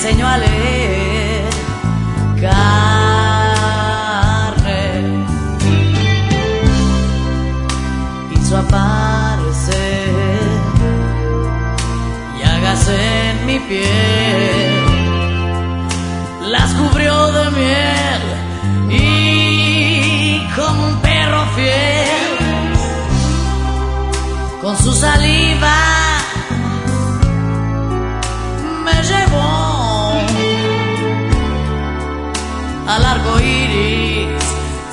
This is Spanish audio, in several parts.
enseñó a leer carne, hizo aparecer llagas en mi piel, las cubrió de miel y como un perro fiel con su saliva me llevó al arco iris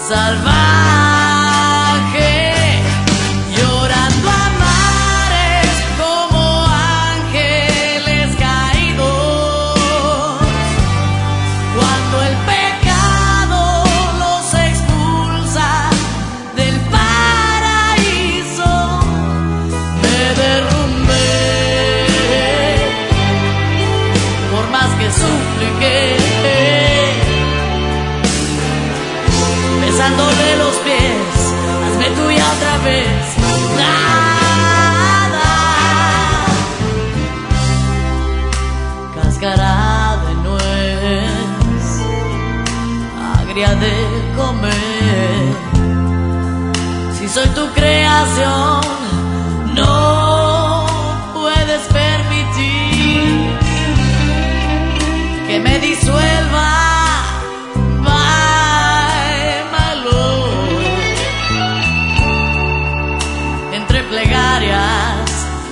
salvaje, llorando a mares como ángeles caídos, cuando el pecado los expulsa del paraíso. Me derrumbé, por más que supliqué, besándole los pies, hazme tuya otra vez. Nada, cáscara de nuez, agria de comer. Si soy tu creación, no puedes permitir que me disuelva. Plegarias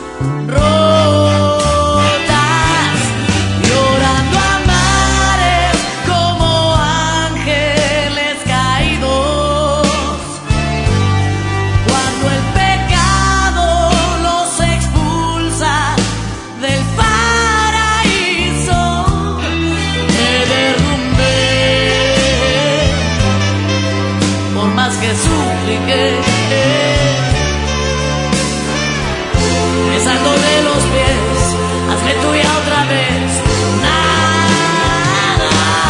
rotas, llorando a mares como ángeles caídos, cuando el pecado los expulsa del paraíso. Me derrumbé, por más que supliqué, besándole los pies, hazme tuya otra vez. Nada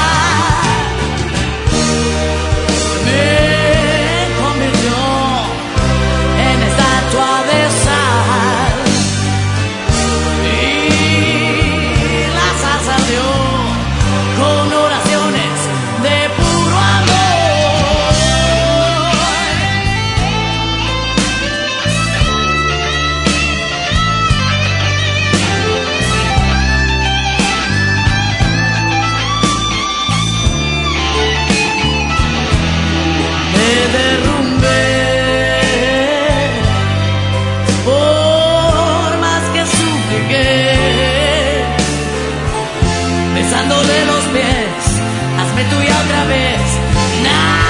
me convirtió en estatua de sal y la salsa ardió con oraciones de puro amor. Besándole los pies, hazme tuya otra vez.